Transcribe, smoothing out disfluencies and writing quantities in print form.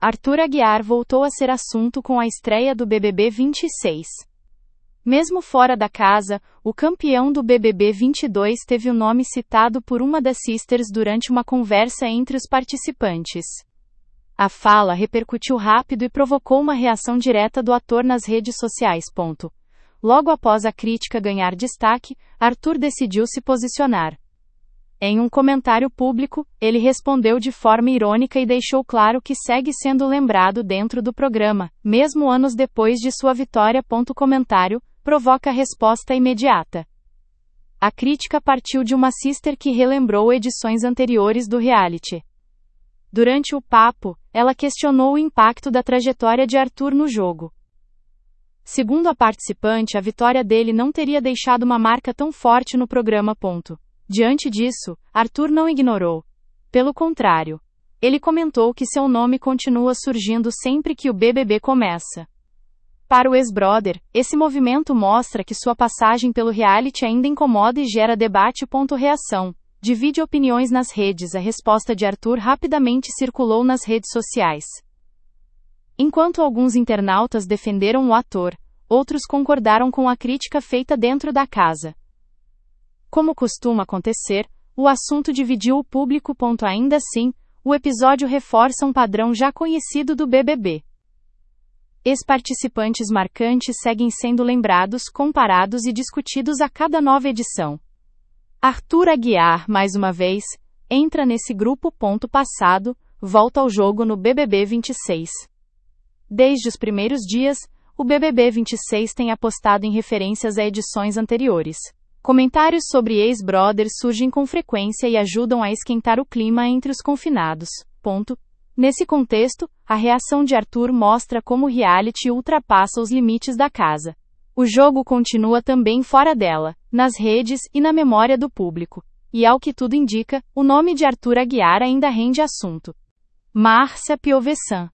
Arthur Aguiar voltou a ser assunto com a estreia do BBB 26. Mesmo fora da casa, o campeão do BBB 22 teve o nome citado por uma das sisters durante uma conversa entre os participantes. A fala repercutiu rápido e provocou uma reação direta do ator nas redes sociais. Logo após a crítica ganhar destaque, Arthur decidiu se posicionar. Em um comentário público, ele respondeu de forma irônica e deixou claro que segue sendo lembrado dentro do programa, mesmo anos depois de sua vitória. Comentário provoca resposta imediata. A crítica partiu de uma sister que relembrou edições anteriores do reality. Durante o papo, ela questionou o impacto da trajetória de Arthur no jogo. Segundo a participante, a vitória dele não teria deixado uma marca tão forte no programa. Diante disso, Arthur não ignorou. Pelo contrário, ele comentou que seu nome continua surgindo sempre que o BBB começa. Para o ex-brother, esse movimento mostra que sua passagem pelo reality ainda incomoda e gera debate. Reação: divide opiniões nas redes. A resposta de Arthur rapidamente circulou nas redes sociais. Enquanto alguns internautas defenderam o ator, outros concordaram com a crítica feita dentro da casa. Como costuma acontecer, o assunto dividiu o público. Ainda assim, o episódio reforça um padrão já conhecido do BBB. Ex-participantes marcantes seguem sendo lembrados, comparados e discutidos a cada nova edição. Arthur Aguiar, mais uma vez, entra nesse grupo. Passado, volta ao jogo no BBB 26. Desde os primeiros dias, o BBB 26 tem apostado em referências a edições anteriores. Comentários sobre ex-brothers surgem com frequência e ajudam a esquentar o clima entre os confinados. Nesse contexto, a reação de Arthur mostra como o reality ultrapassa os limites da casa. O jogo continua também fora dela, nas redes e na memória do público. E ao que tudo indica, o nome de Arthur Aguiar ainda rende assunto. Márcia Piovesan